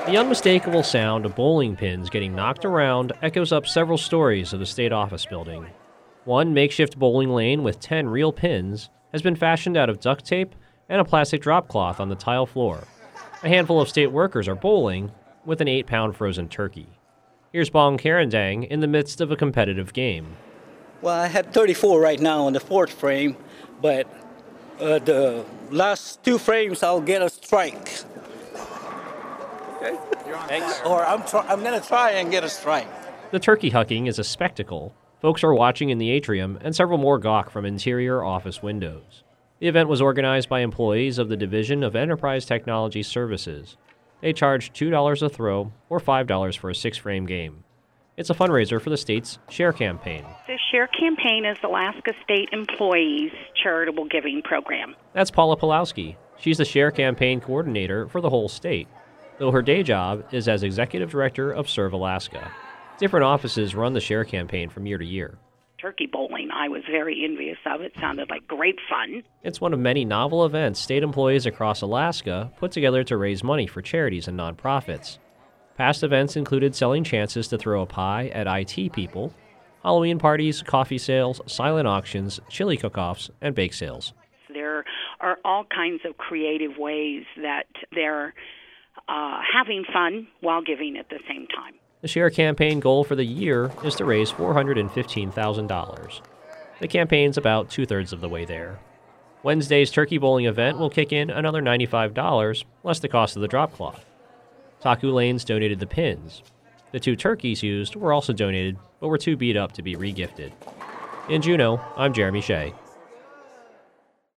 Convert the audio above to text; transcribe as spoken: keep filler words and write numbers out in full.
The unmistakable sound of bowling pins getting knocked around echoes up several stories of the state office building. One makeshift bowling lane with ten real pins has been fashioned out of duct tape and a plastic drop cloth on the tile floor. A handful of state workers are bowling with an eight-pound frozen turkey. Here's Bong Karandang in the midst of a competitive game. Well, I had thirty-four right now on the fourth frame, but uh, the last two frames I'll get a strike. Okay. Thanks. Or I'm try- I'm gonna try and get a strike. The turkey hucking is a spectacle. Folks are watching in the atrium, and several more gawk from interior office windows. The event was organized by employees of the Division of Enterprise Technology Services. They charge two dollars a throw or five dollars for a six-frame game. It's a fundraiser for the state's SHARE campaign. The SHARE campaign is Alaska State Employees Charitable Giving Program. That's Paula Pulowski. She's the SHARE campaign coordinator for the whole state, though her day job is as executive director of Serve Alaska. Different offices run the SHARE campaign from year to year. Turkey bowling, I was very envious of. It sounded like great fun. It's one of many novel events state employees across Alaska put together to raise money for charities and nonprofits. Past events included selling chances to throw a pie at I T people, Halloween parties, coffee sales, silent auctions, chili cook-offs, and bake sales. There are all kinds of creative ways that they're uh, having fun while giving at the same time. The SHARE campaign goal for the year is to raise four hundred fifteen thousand dollars. The campaign's about two-thirds of the way there. Wednesday's turkey bowling event will kick in another ninety-five dollars, less the cost of the drop cloth. Taku Lanes donated the pins. The two turkeys used were also donated, but were too beat up to be regifted. In Juneau, I'm Jeremy Shea.